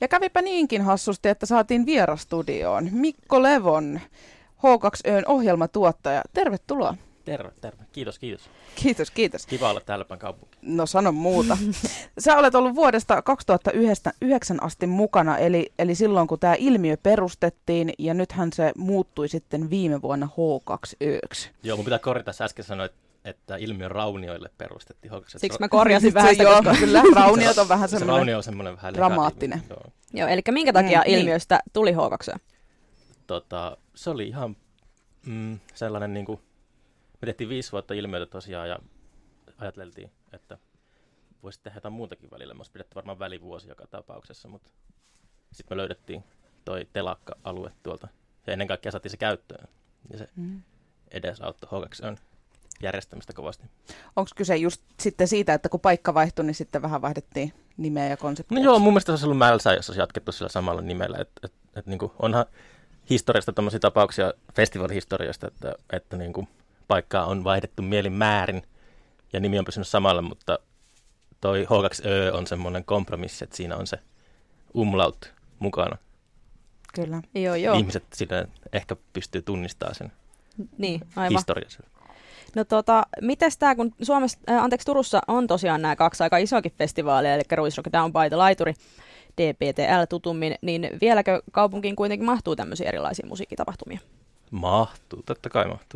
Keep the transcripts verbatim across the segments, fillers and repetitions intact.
Ja kävipä niinkin hassusti, että saatiin vierastudioon Mikko Levon, H kaksi Ö:n ohjelmatuottaja. Tervetuloa. Terve, terve. Kiitos, kiitos. Kiitos, kiitos. Kiva olla täällä päin kaupunki. No sano muuta. Sä olet ollut vuodesta kaksituhattayhdeksän asti mukana, eli, eli silloin kun tämä ilmiö perustettiin, ja nythän se muuttui sitten viime vuonna H kaksi Ö:ksi. Joo, mun pitää korjata, sä äsken sanoit, että ilmiö Raunioille perustettiin H kaksi Ö. Siksi mä korjasin vähän sitä, joo, koska... kyllä, Rauniot on vähän se semmoinen Raunio on semmoinen vähän dramaattinen. Joo. Joo, eli minkä takia Mm, niin. ilmiöstä tuli H kaksi Ö? Tota, se oli ihan mm, sellainen, niin kuin, me tehtiin viisi vuotta ilmiötä tosiaan ja ajateltiin, että voisi tehdä jotain muutakin välillä. Me olisi pidetty varmaan välivuosi joka tapauksessa, mutta sitten me löydettiin toi telakka-alue tuolta ja ennen kaikkea saatiin se käyttöön. Ja se mm. edesauttoi H kaksi Ö:n järjestämistä kovasti. Onko kyse just sitten siitä, että kun paikka vaihtui, niin sitten vähän vaihdettiin nimeä ja konseptia? No joo, mun mielestä se olisi ollut Mälsä, jos olisi jatkettu sillä samalla nimellä. Et, et, et, niin kuin, onhan historiasta tämmöisiä tapauksia, festivaalihistoriasta, että, että niin kuin, paikkaa on vaihdettu mielin määrin ja nimi on pysynyt samalla, mutta toi H kaksi Ö on semmoinen kompromissi, että siinä on se umlaut mukana. Kyllä. Joo, joo. Ihmiset sillä ehkä pystyy tunnistamaan sen Niin, aivan. historian. No tota, mites tää, kun Suomessa, äh, anteeksi Turussa on tosiaan nämä kaksi aika isoakin festivaalia, eli Ruisrock Down by the Laituri, D P T L tutummin, niin vieläkö kaupunkiin kuitenkin mahtuu tämmöisiä erilaisia musiikkitapahtumia? Mahtuu, totta kai mahtuu.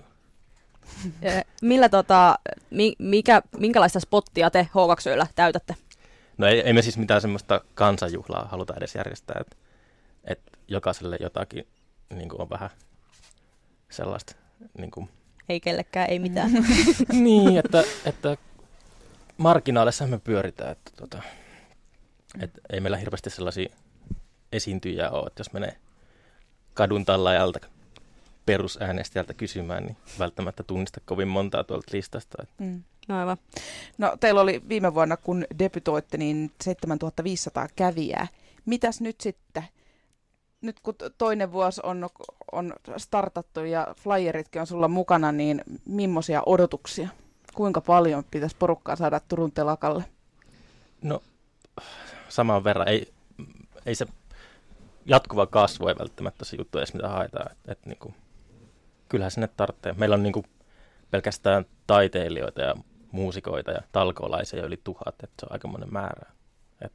Millä tota, mi, mikä, minkälaista spottia te H kaksi Ö:llä täytätte? No ei, ei me siis mitään semmoista kansanjuhlaa haluta edes järjestää, että et jokaiselle jotakin niin kuin on vähän sellaista. Niin, kuin ei kellekään, ei mitään. niin että, että marginaalissa me pyöritään, että tota, et ei meillä hirveästi sellaisia esiintyjiä ole, että jos menee kadun tallaajalta perusäänestäjältä kysymään, niin välttämättä tunnista kovin montaa tuolta listasta. Mm. No aivan. No teillä oli viime vuonna, kun debytoitte, niin seitsemäntuhatta viisisataa kävijää. Mitäs nyt sitten? Nyt kun toinen vuosi on, on startattu ja flyeritkin on sulla mukana, niin millaisia odotuksia? Kuinka paljon pitäisi porukkaa saada Turun telakalle? No saman verran. Ei, ei se jatkuva kasvu ei välttämättä se juttu edes mitä haetaan. Et, et, niin kuin, kyllähän sinne tarvitsee. Meillä on niin kuin, pelkästään taiteilijoita ja muusikoita ja talkoolaisia yli tuhat. Et se on aikamoinen määrä. Et,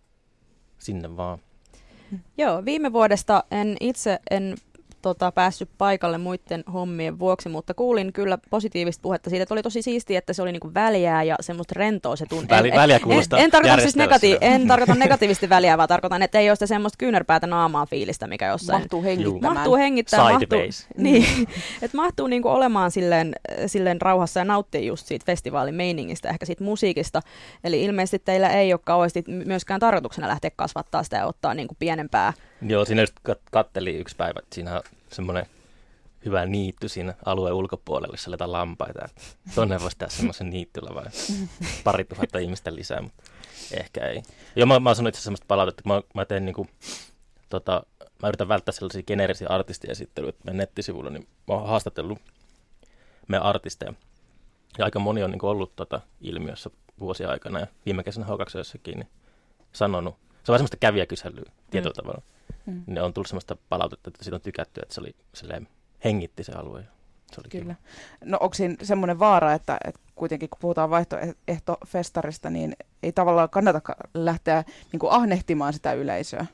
sinne vaan. Joo, viime vuodesta en itse en tota, päässyt paikalle muiden hommien vuoksi, mutta kuulin kyllä positiivista puhetta siitä, että oli tosi siistiä, että se oli niinku väliää ja semmoista rentoa se tunne. Väli, väliä kuulostaa en, en, tarkoita siis negati- en tarkoita negatiivisesti väliää, vaan tarkoitan, että ei ole sitä semmoista kyynärpäätä naamaa fiilistä, mikä jossain mahtuu hengittämään. Mahtuu hengittämään. Sideways. Mahtuu, niin, että mahtuu niinku olemaan silleen, silleen rauhassa ja nauttii just siitä festivaalin meiningistä, ehkä siitä musiikista. Eli ilmeisesti teillä ei ole kauheasti myöskään tarkoituksena lähteä kasvattaa sitä ja ottaa niinku pienempää. Joo, siinä just kat- katteli yksi päivä, että siinä on semmoinen hyvä niitty siinä alueen ulkopuolelle, jossa aletaan lampaita. Tuonne voisi tehdä semmoisen niittyllä vai pari tuhatta ihmistä lisää, mutta ehkä ei. Joo, mä, mä oon sanonut itse asiassa semmoista palautetta, että mä, mä teen niinku, tota, mä yritän välttää sellaisia geneerisiä artistiesittelyjä, että meidän nettisivuilla, niin mä oon haastatellut meidän artisteja. Ja aika moni on niinku ollut tota ilmiössä vuosia aikana ja viime kesänä H kaksi Ö:ssäkin niin sanonut. Se on semmoista kävijäkyselyä tietyllä mm. tavalla. Mm. Ne on tullut semmoista palautetta, että siitä on tykätty, että se oli silleen, hengitti se alue. Se oli Kyllä. Kiva. No onko siinä semmoinen vaara, että, että kuitenkin kun puhutaan vaihtoehtofestarista, niin ei tavallaan kannata lähteä niin kuin ahnehtimaan sitä yleisöä?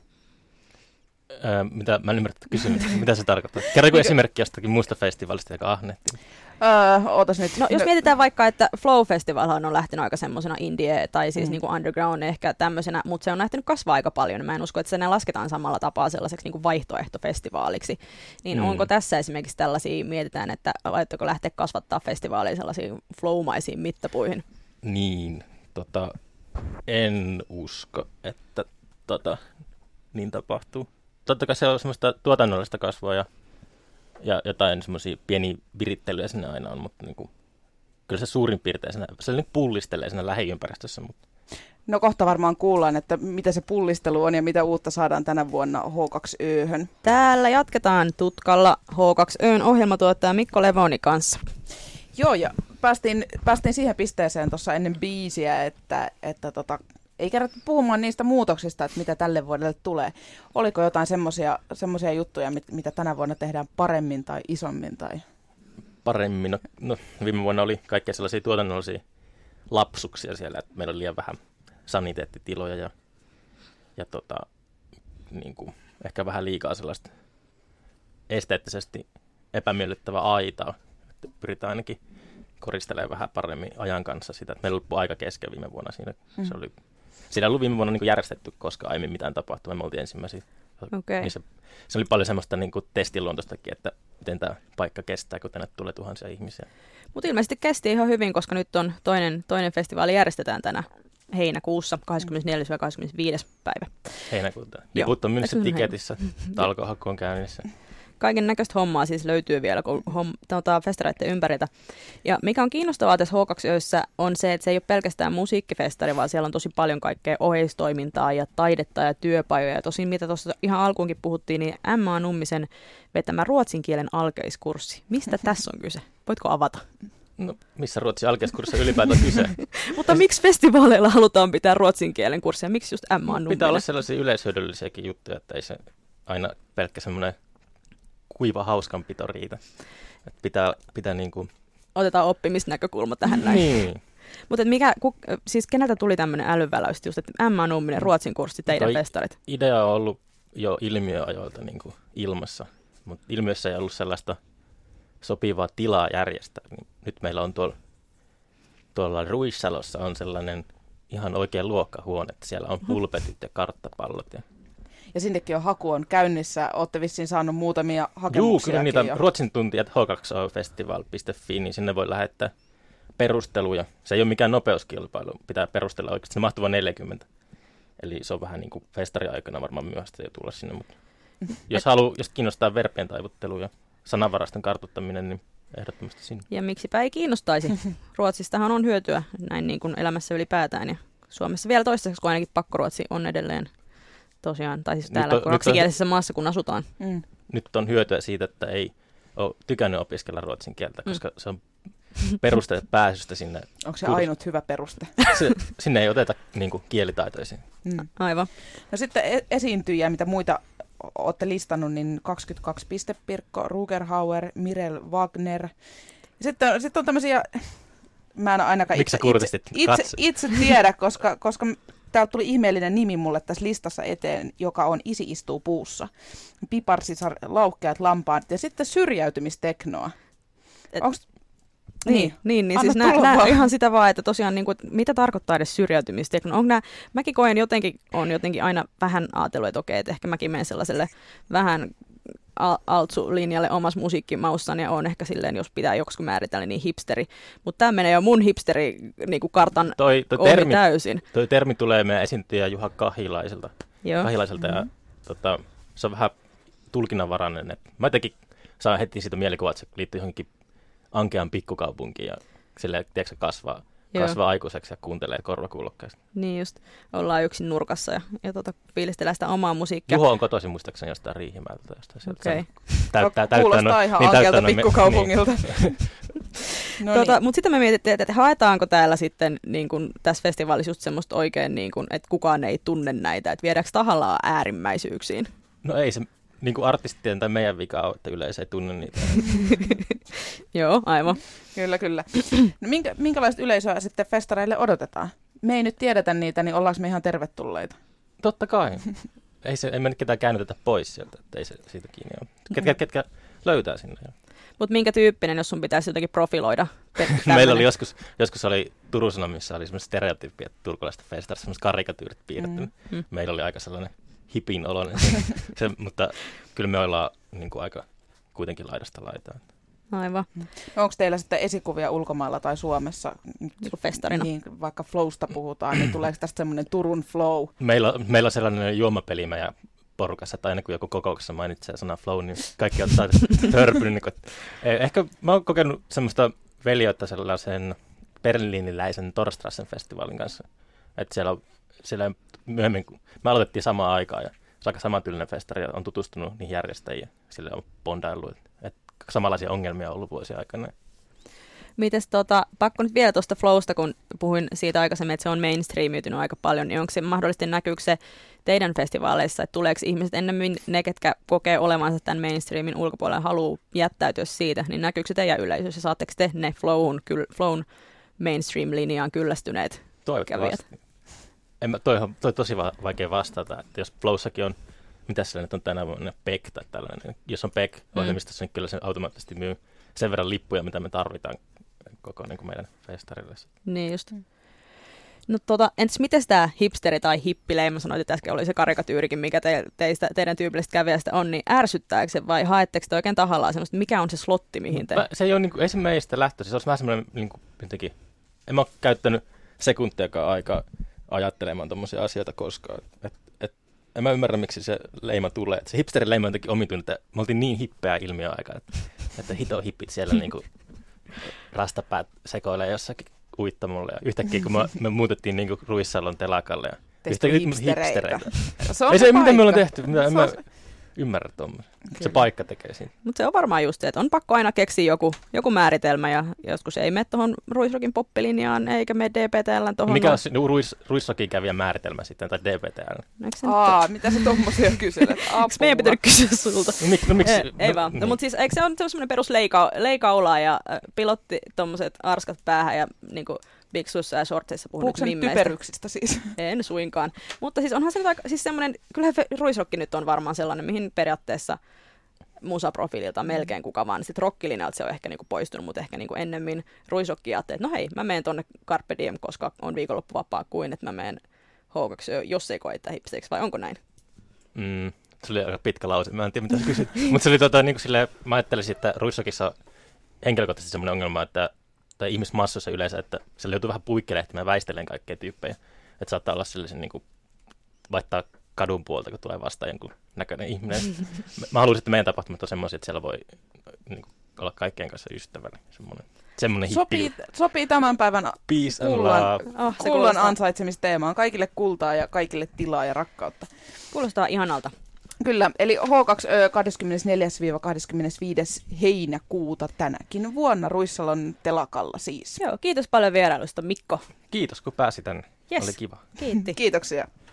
Öö, mitä, mä en ymmärrä kysymystä. Mitä se tarkoittaa? Kerro esimerkki jostakin muusta festivaalista, joka ahnehtii. Öö, ootas nyt. No, jos mietitään vaikka, että Flow Festivalhan on lähtenyt aika semmoisena indie tai siis mm. niin kuin underground ehkä tämmöisenä, mutta se on lähtenyt kasvaa aika paljon. Mä en usko, että se ne lasketaan samalla tapaa sellaiseksi niin kuin vaihtoehtofestivaaliksi. Niin mm. onko tässä esimerkiksi tällaisia, mietitään, että aiotteko lähteä kasvattaa festivaaleja sellaisiin flowmaisiin mittapuihin? Niin, tota, en usko, että tota, niin tapahtuu. Totta kai se on semmoista tuotannollista kasvua ja, ja jotain semmoisia pieniä virittelyjä sinne aina on, mutta niin kuin, kyllä se suurin piirtein siinä, se niin pullistelee siinä lähiympäristössä. Mutta. No kohta varmaan kuullaan, että mitä se pullistelu on ja mitä uutta saadaan tänä vuonna H kaksi Ö:hön. Täällä jatketaan tutkalla H kaksi Ö:n ohjelmatuottaja Mikko Levoni kanssa. Joo, ja päästiin, päästiin siihen pisteeseen tuossa ennen biisiä, että, että tota, ei kerätty puhumaan niistä muutoksista, että mitä tälle vuodelle tulee. Oliko jotain semmoisia juttuja, mit, mitä tänä vuonna tehdään paremmin tai isommin? Tai? Paremmin. No, no, viime vuonna oli kaikkea sellaisia tuotannollisia lapsuksia siellä, että meillä oli liian vähän saniteettitiloja ja, ja tota, niin kuin, ehkä vähän liikaa sellaista esteettisesti epämiellyttävää aitaa. Että pyritään ainakin koristelemaan vähän paremmin ajan kanssa sitä. Että meillä oli aika kesken viime vuonna siinä. Mm. Se oli, siinä ei ollut viime vuonna niin kuin järjestetty, koska aiemmin mitään tapahtunut. Me oltiin ensimmäisiä. Okay. Niin se, se oli paljon semmoista niin kuin testiluontoistakin, että miten tämä paikka kestää, kun tänne tulee tuhansia ihmisiä. Mutta ilmeisesti kesti ihan hyvin, koska nyt on toinen, toinen festivaali järjestetään tänä heinäkuussa, kahdeskymmenesneljäs ja kahdeskymmenesviides päivä. Heinäkuuta. Liput on myynnissä tiketissä, talkohaku on käynnissä. Kaiken näköistä hommaa siis löytyy vielä homm, tuota, festareiden ympäriltä. Ja mikä on kiinnostavaa tässä H kaksi Ö:ssä on se, että se ei ole pelkästään musiikkifestari, vaan siellä on tosi paljon kaikkea oheistoimintaa ja taidetta ja työpajoja. Ja tosin mitä tuossa ihan alkuunkin puhuttiin, niin Emma Nummisen vetämä ruotsin kielen alkeiskurssi. Mistä tässä on kyse? Voitko avata? No, missä ruotsin alkeiskurssissa ylipäätään on kyse? Mutta miksi festivaaleilla halutaan pitää ruotsin kielen kurssia? Miksi just Emma Numminen? Pitää olla sellaisia yleishyödyllisiäkin juttuja, että ei se aina pelkkä semmoinen kuiva hauskanpito riitä. Että pitää, pitää niinku otetaan oppimisnäkökulma tähän näin. Niin. Mutta mikä, ku, siis keneltä tuli tämmöinen älyväläys, just, että Emma Numminen, ruotsin kurssi, teidän Toi festarit? Idea on ollut jo ilmiöajoilta niinku ilmassa, mutta ilmiössä ei ollut sellaista sopivaa tilaa järjestää. Niin nyt meillä on tuolla, tuolla Ruissalossa on sellainen ihan oikea luokkahuone, että siellä on pulpetit ja karttapallot. Ja, ja sinnekin on haku on käynnissä. Olette vissiin saanut muutamia hakemuksia. Juu, kyllä niitä jo. Ruotsin tuntijat h kaksi o festival piste fi, niin sinne voi lähettää perusteluja. Se ei ole mikään nopeuskilpailu, pitää perustella oikeasti. Se mahtuu vain neljäkymmentä. Eli se on vähän niin kuin festariaikana varmaan myöhäistä jo tulla sinne. Mutta jos, halu, jos kiinnostaa verpien taivuttelu ja sananvaraston kartuttaminen, niin ehdottomasti sinne. Ja miksipä ei kiinnostaisi. Ruotsistahan on hyötyä näin niin kuin elämässä ylipäätään. Ja Suomessa vielä toistaiseksi, kun ainakin pakkoruotsi on edelleen tosiaan, tai siis täällä on, kaksikielisessä on, maassa, kun asutaan. Mm. Nyt on hyötyä siitä, että ei ole tykännyt opiskella ruotsin kieltä, koska mm. se on peruste pääsystä sinne. Onko se ainut hyvä peruste? Se, sinne ei oteta niin kuin, kielitaitoisia. Mm. Aivan. No sitten e- esiintyjiä, mitä muita olette listannut, niin kaksikymmentäkaksi Piste, Pirkko Rugerhauer, Mirel Wagner. Sitten, sitten on tämmöisiä, mä en ainakaan itse, itse, itse, itse tiedä, koska, koska täältä tuli ihmeellinen nimi mulle tässä listassa eteen, joka on Isi istuu puussa. Piparsisar, Lauhkeat lampaat ja sitten syrjäytymisteknoa. Onks, niin, niin, niin, niin siis nää, nää ihan sitä vaan, että tosiaan niin kuin, mitä tarkoittaa edes syrjäytymistekno. Onko nää, mäkin koen jotenkin, on jotenkin aina vähän ajatellut, että okei, että ehkä mäkin menen sellaiselle vähän altsu-linjalle omassa musiikkimaussani ja on ehkä silleen, jos pitää joksikin määritellä, niin hipsteri. Mutta tämä menee jo mun hipsteri-kartan toi, toi ohi termi, täysin. Toi termi tulee meidän esiintyjä Juha Kahilaiselta. Joo. Kahilaiselta mm-hmm. ja tota, se on vähän tulkinnanvarainen. Et mä jotenkin saan heti siitä mielikuva, että se liittyy johonkin ankean pikkukaupunkiin ja silleen, tiedätkö, kasvaa, kasvaa aikuiseksi ja kuuntelee korvakuulokkeista. Niin just, ollaan yksin nurkassa ja, ja tota, fiilistellään sitä omaa musiikkia. Juho on kotoisin muistaakseni jostain Riihimäeltä. Okei. Okay. Kuulostaa no, ihan niin ankealta pikkukaupungilta. Niin. no tota, niin. Mutta sitten me mietittiin, että haetaanko täällä sitten niin kun, tässä festivaalissa just semmoista oikein, niin kun, että kukaan ei tunne näitä, että viedäänkö tahallaan äärimmäisyyksiin? No ei se niin kuin artistien tai meidän vika on, että yleisö ei tunne niitä. Joo, aivan. Kyllä, kyllä. No, minkä, minkälaista yleisöä sitten festareille odotetaan? Me ei nyt tiedetä niitä, niin ollaanko me ihan tervetulleita? Totta kai. ei, se, ei me nyt ketään käännytetä pois sieltä, että ei se siitä kiinni ole. Ketkä, ketkä löytää sinne. Mutta minkä tyyppinen, jos sun pitäisi jotenkin profiloida? Meillä oli joskus, joskus oli Turun Sanomissa oli semmoinen stereotyyppi, että turkulaista festarista semmoiset karikatyyrit piirretty. Mm. Meillä oli aika sellainen hipin oloinen, se, mutta kyllä me ollaan niin kuin aika kuitenkin laidasta laitaan. Aivan. Onko teillä sitten esikuvia ulkomailla tai Suomessa? Niin kuin festarina. Niin, vaikka flowsta puhutaan, niin tuleeko tästä semmoinen Turun flow? Meillä, meillä on sellainen juomapeli meidän porukassa, että aina kun joku kokouksessa mainitsee sana flow, niin kaikki ottaa törpyn. Niin ehkä mä oon kokenut semmoista veljoita sellaisen berliiniläisen Torstrassen festivaalin kanssa. Että siellä on siellä myöhemmin, kun me aloitettiin samaan aikaan ja se on aika samantyylinen festari ja on tutustunut niihin järjestäjiin. Sille on bondaillut, että samanlaisia ongelmia on ollut vuosien aikana. Mites tota, pakko nyt vielä tuosta flowsta, kun puhuin siitä aikaisemmin, että se on mainstreamiytynyt aika paljon, niin onko se mahdollisesti näkyykö se teidän festivaaleissa, että tuleeko ihmiset ennemmin ne, ketkä kokee olevansa tämän mainstreamin ulkopuolella ja haluaa jättäytyä siitä, niin näkyykö se teidän yleisössä? Saatteko te ne flowun, kyl, flown mainstream-linjaan kyllästyneet kävijät? En mä, toi on toi tosi va- vaikea vastata, että jos flowssakin on, mitä sillä nyt on tänä vuonna, P E C tai tällainen, jos on P E C-ohjelmistossa, mm. niin kyllä se automaattisesti myy sen verran lippuja, mitä me tarvitaan koko niin kuin meidän festarille. Niin just. No tota, entäs miten tämä hipsteri tai hippileima, sanoit, että äsken oli se karikatyyrikin, mikä te, teistä, teidän tyypillisestä kävijästä on, niin ärsyttääkö se vai haetteko te oikein tahallaan semmoista, mikä on se slotti, mihin te... Mä, se ei ole niin kuin, ei se meistä lähtöisin, se olisi vähän semmoinen, niin kuin, jotenkin, en mä ole käyttänyt sekuntiakaan aikaa ajattelemaan tommosia asioita koskaan. Et, et, en mä ymmärrä, miksi se leima tulee. Et se hipsterin leima on jotenkin omituinen, että me oltiin niin hippeä ilmiö aikaa, että, että hito hippit siellä niinku rastapäät sekoilee jossakin uittamolla. Ja yhtäkkiä, kun me, me muutettiin niinku Ruissalon telakalle. Ja yhtäkkiä hipstereitä. hipstereitä. Se on ei se, se, paikka. miten me ollaan tehty. Mitä, en mä se... ymmärrä tuommoista. Se paikka tekee siinä. Mutta se on varmaan just se, että on pakko aina keksiä joku, joku määritelmä ja joskus ei mene tuohon Ruisrokin poppilinjaan eikä mene D P T L:n tuohon. Mikä on se Ruis, Ruisrokin kävijä määritelmä sitten, tai D P T L? Aa, mitä sä tommosia kyselet? Eikö meidän pitänyt kysyä sulta? No, mik, no, miksi? Ei, ei no, vaan. Niin. No, mutta siis eikö se ole semmoinen perus leika, leikaula ja äh, pilotti tommoset arskat päähän ja niinku biksuissa ja shortseissa puhunut Puhuuko mimmeistä. typeryksistä siis? En suinkaan. Mutta siis onhan se nyt aika, siis semmoinen, kyllähän Ruisrokki nyt on varmaan sellainen, mihin periaatteessa musaprofiililta melkein kuka vaan. Sitten rockilinjalta se on ehkä niinku poistunut, mutta ehkä niinku ennemmin Ruisrokki ajattelee, että no hei, mä menen tonne Carpe Diem, koska on viikonloppu vapaa, kuin että mä menen H kaksi, jos ei koeta hipsteiksi, vai onko näin? Mm, se oli aika pitkä lause, mä en tiedä mitä sä kysyt. Mutta se oli tota, niin kuin silleen, mä ajattelisin, että Ruisrokissa on henkilökohtaisesti semmoinen ongelma, että tai ihmismassoissa yleensä, että siellä joutuu vähän puikkelehtimään ja väistelemään kaikkia tyyppejä. Että saattaa olla sellaisen niin kuin, vaihtaa kadun puolta, kun tulee vastaan jonkun näköinen ihminen. Mä haluaisin, että meidän tapahtumat on semmoisia, että siellä voi niin kuin, olla kaikkien kanssa ystävällinen. Semmoinen, semmoinen Sopii, hippi. sopii tämän päivän Peace and kullan, love. Oh, se kullan kuulostaa- ansaitsemisteemaan. Kaikille kultaa ja kaikille tilaa ja rakkautta. Kuulostaa ihanalta. Kyllä, eli H kaksi kahdeskymmenesneljäs kahdeskymmenesviides heinäkuuta tänäkin vuonna Ruissalon telakalla siis. Joo, kiitos paljon vierailusta, Mikko. Kiitos, kun pääsi tänne. Yes. Oli kiva. Kiitti. Kiitoksia.